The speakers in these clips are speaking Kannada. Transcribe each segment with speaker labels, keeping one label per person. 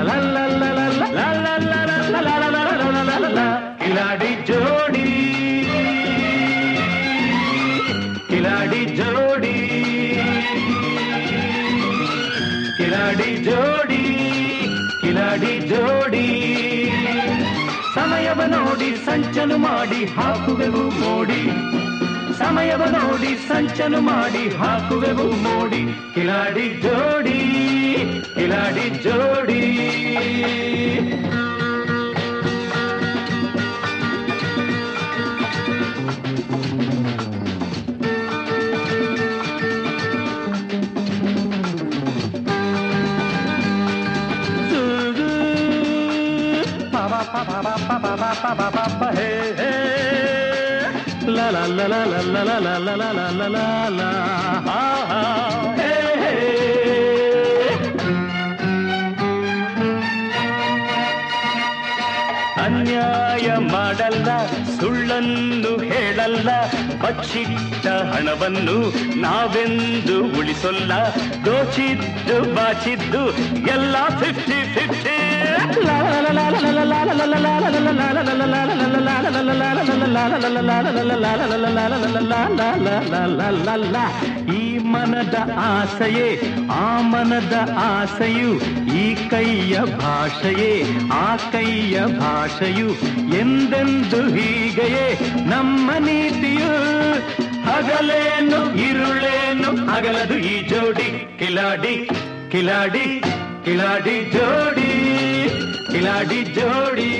Speaker 1: ಕಿಲಾಡಿ ಜೋಡಿ ಕಿಲಾಡಿ ಜೋಡಿ ಕಿಲಾಡಿ ಜೋಡಿ ಕಿಲಾಡಿ ಜೋಡಿ ಸಮಯವ ನೋಡಿ ಸಂಚನು ಮಾಡಿ ಹಾಕುವೆವು ಮೋಡಿ ಸಮಯವ ನೋಡಿ ಸಂಚನು ಮಾಡಿ ಹಾಕುವೆವು ಮೋಡಿ ಕಿಲಾಡಿ ಜೋಡಿ ಕಿಲಾಡಿ ಜೋಡಿ la la la la la la la la la la la la la ha ha hey ಅನ್ಯಾಯ ಮಾಡಲ್ಲ ಸುಳ್ಳನ್ನು ಹೇಳಲ್ಲ ಬಚ್ಚಿಟ್ಟ ಹಣವನ್ನು ನಾವೆಂದು ಉಳಿಸೊಲ್ಲ ದೋಚಿದ್ದು ಬಾಚಿದ್ದು ಎಲ್ಲ 50-50 ಈ ಮನದ ಆಸೆಯೇ ಆ ಮನದ ಆಸೆಯು ಈ ಕೈಯ ಭಾಷೆಯೇ ಆ ಕೈಯ ಭಾಷೆಯು ಎಂದೆಂದು ಹೀಗೆಯೇ ನಮ್ಮ ನೀತಿಯು ಹಗಲೇನು ಇರುಳೇನು ಅಗಲದು ಈ ಜೋಡಿ ಕಿಲಾಡಿ ಕಿಲಾಡಿ ಕಿಲಾಡಿ ಜೋಡಿ ಕಿಲಾಡಿ ಜೋಡಿ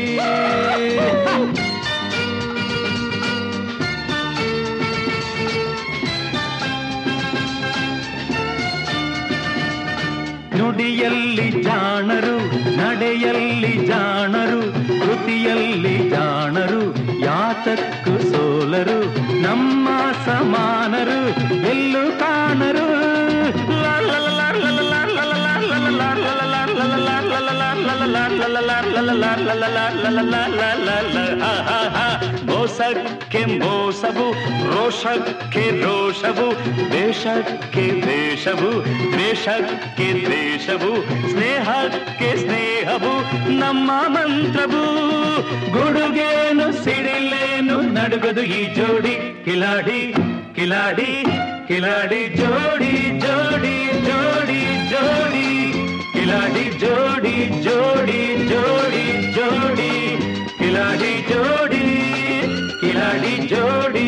Speaker 1: ನುಡಿಯಲ್ಲಿ ಜಾಣರು ನಡೆಯಲ್ಲಿ ಜಾಣರು ಕೃತಿಯಲ್ಲಿ ಜಾಣರು ಯಾತಕ್ಕೂ ಸೋಲರು ನಮ್ಮ ಸಮಾನರು ಎಲ್ಲೂ ಕಾಣರು ಮೋಸಕ್ಕೆ ಮೋಸವು ರೋಷಕ್ಕೆ ರೋಷವು ದೇಶಕ್ಕೆ ದೇಶವು ದ್ವೇಷಕ್ಕೆ ದ್ವೇಷವು ಸ್ನೇಹಕ್ಕೆ ಸ್ನೇಹವು ನಮ್ಮ ಮಂತ್ರವು ಗುಡುಗೇನು ಸಿಡಿಲೇನು ನಡುಗದು ಈ ಜೋಡಿ ಕಿಲಾಡಿ ಕಿಲಾಡಿ ಕಿಲಾಡಿ ಜೋಡಿ ಜೋಡಿ ಜೋಡಿ ಜೋಡಿ ಕಿಲಾಡಿ ಜೋಡಿ ಜೋಡಿ ಜೋಡಿ ಜೋಡಿ ಕಿಲಾಡಿ ಜೋಡಿ ಕಿಲಾಡಿ ಜೋಡಿ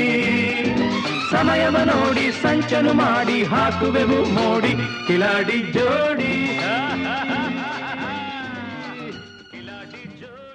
Speaker 1: ಸಮಯವ ನೋಡಿ ಸಂಚನು ಮಾಡಿ ಹಾಕುವೆವು ಮೋಡಿ ಕಿಲಾಡಿ ಜೋಡಿ ಕಿಲಾಡಿ ಜೋಡಿ